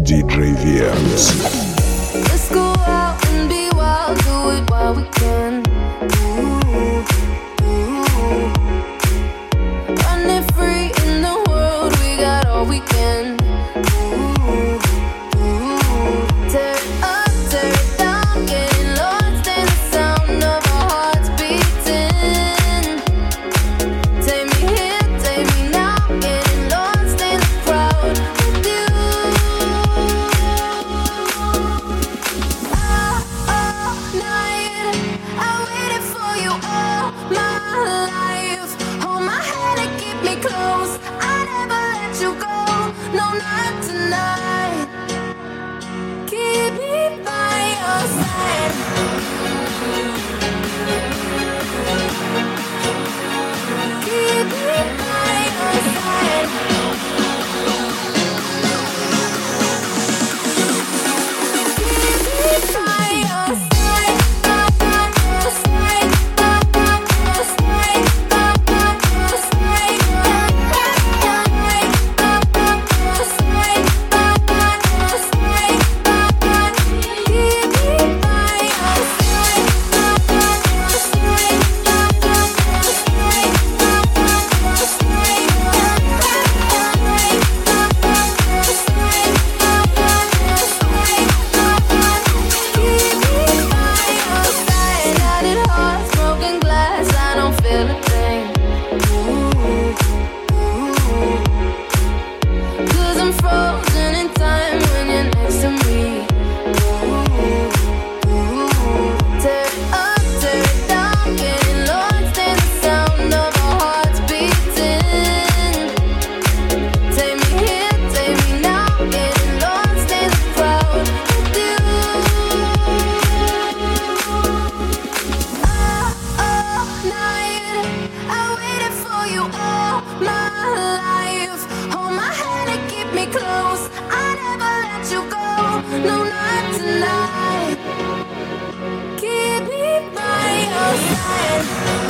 DJ Viernes. Let's go out and be wild, do it while we can. Ooh, ooh. Running free in the world, we got all we can. Ooh, ooh. Tear it up, tear it down, getting lost in the sound of our hearts beating. Take me here, take me now, getting lost in the crowd with you. All night, I waited for you all my life. Hold my hand and keep me close. I never let you go, no, not tonight. Keep me by your side. Keep me by your side. Keep me by your side. No, not tonight. Keep me by your side.